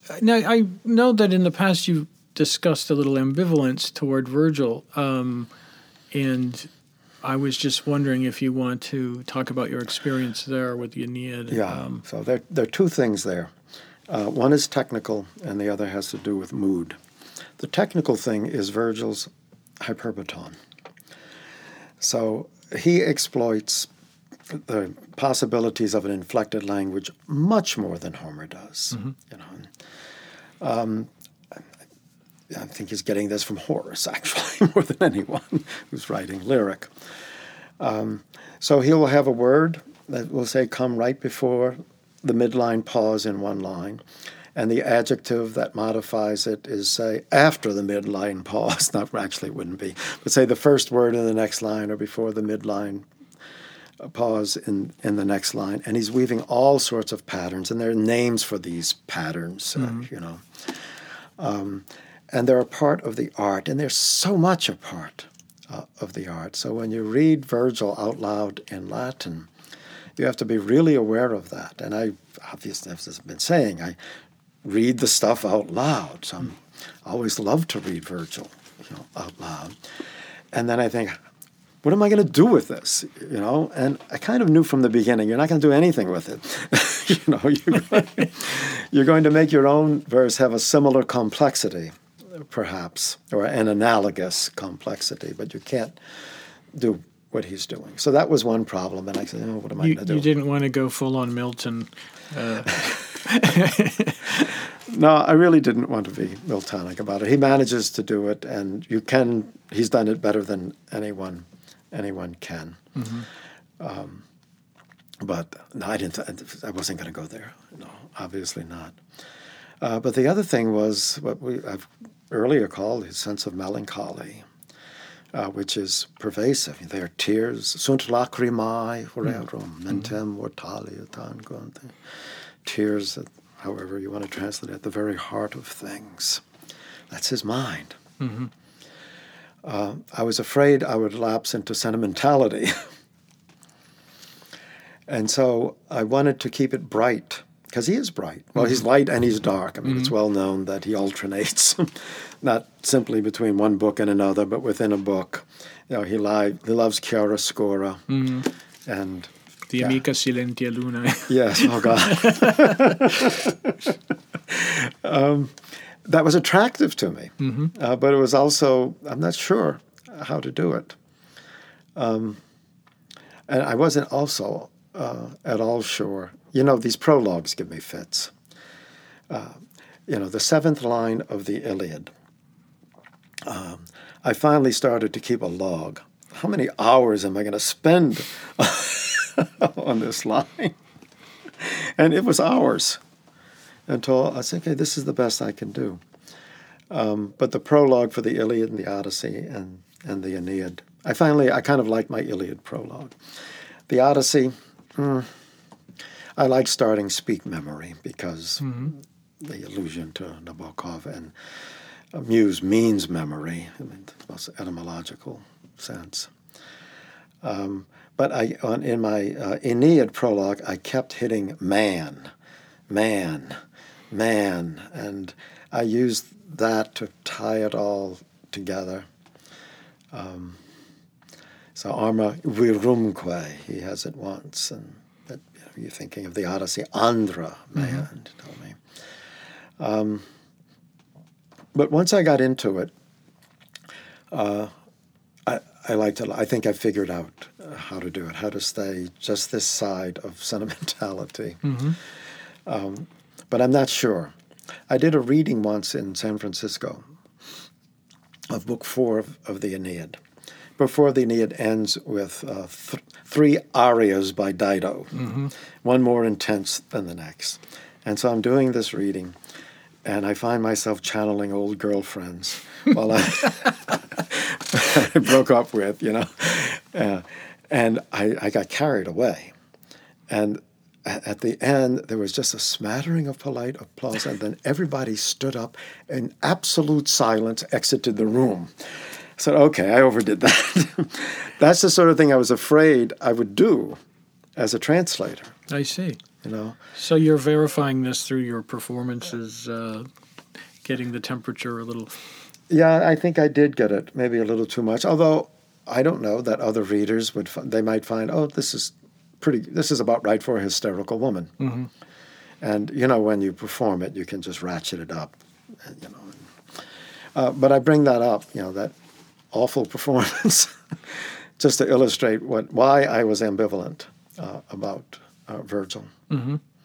Now, I know that in the past you've discussed a little ambivalence toward Virgil, and I was just wondering if you want to talk about your experience there with the Aeneid. Yeah, so there are two things there. One is technical, and the other has to do with mood. The technical thing is Virgil's hyperbaton. So he exploits the possibilities of an inflected language much more than Homer does. You know, I think he's getting this from Horace, actually, more than anyone who's writing lyric. So he will have a word that will say, come right before the midline pause in one line, and the adjective that modifies it is, say, after the midline pause. Not actually, it wouldn't be, but say the first word in the next line or before the midline pause in the next line. And he's weaving all sorts of patterns, and there are names for these patterns, you know. And they're a part of the art, and they're so much a part of the art. So when you read Virgil out loud in Latin, you have to be really aware of that. And I, obviously, as I've been saying, I read the stuff out loud. So I always love to read Virgil, you know, out loud. And then I think, what am I going to do with this? You know, and I kind of knew from the beginning, you're not going to do anything with it. You know, you're going to make your own verse have a similar complexity, perhaps, or an analogous complexity, but you can't do what he's doing. So that was one problem, and I said, oh, what am I going to do? You didn't want to go full on Milton. No, I really didn't want to be Miltonic about it. He manages to do it, and he's done it better than anyone can. But no, I wasn't going to go there. No, obviously not. But the other thing was what I've earlier called his sense of melancholy, which is pervasive. There are tears, sunt lacrimae rerum, mentem mortalia tangunt. Tears, that, however you want to translate it, at the very heart of things. That's his mind. I was afraid I would lapse into sentimentality. And so I wanted to keep it bright, because he is bright. Well, he's light and he's dark. I mean, it's well known that he alternates, not simply between one book and another, but within a book. You know, he loves chiaroscuro and the Amica Silentia Luna. Yes, oh God. That was attractive to me, but it was also, I'm not sure how to do it. And I wasn't also at all sure. You know, these prologues give me fits. You know, the 7th line of the Iliad, I finally started to keep a log. How many hours am I going to spend on this line? And it was hours until I said, okay, this is the best I can do. But the prologue for the Iliad and the Odyssey and the Aeneid, I kind of liked my Iliad prologue. The Odyssey, I like starting speak memory because the allusion to Nabokov and muse means memory in the most etymological sense. But in my Aeneid prologue, I kept hitting man, and I used that to tie it all together. So arma virumque, he has it once, and that, you know, you're thinking of the Odyssey, Andra, man, tell me. But once I got into it, I think I figured out how to do it, how to stay just this side of sentimentality. But I'm not sure. I did a reading once in San Francisco of Book 4 of the Aeneid. Book 4 of the Aeneid ends with 3 arias by Dido, one more intense than the next. And so I'm doing this reading, and I find myself channeling old girlfriends while I broke up with, you know. And I got carried away. And at the end, there was just a smattering of polite applause, and then everybody stood up in absolute silence, exited the room. I said, okay, I overdid that. That's the sort of thing I was afraid I would do as a translator. I see. you know. So you're verifying this through your performances, getting the temperature a little. Yeah, I think I did get it maybe a little too much. Although I don't know that other readers they might find, oh, this is about right for a hysterical woman. Mm-hmm. And you know, when you perform it, you can just ratchet it up, you know. But I bring that up, you know, that awful performance, just to illustrate why I was ambivalent about Virgil. Mm-hmm.